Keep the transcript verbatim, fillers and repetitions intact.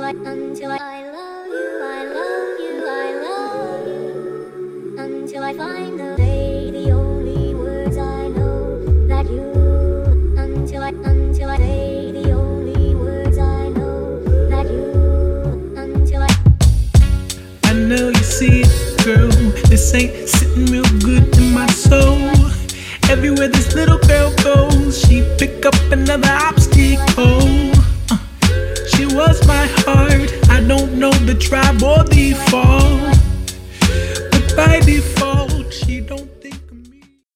until I, until I, I love you, I love you, I love you, until I find the day, the only words I know that you, until I, until I say the only words I know that you, until I. I know you see it, girl, this ain't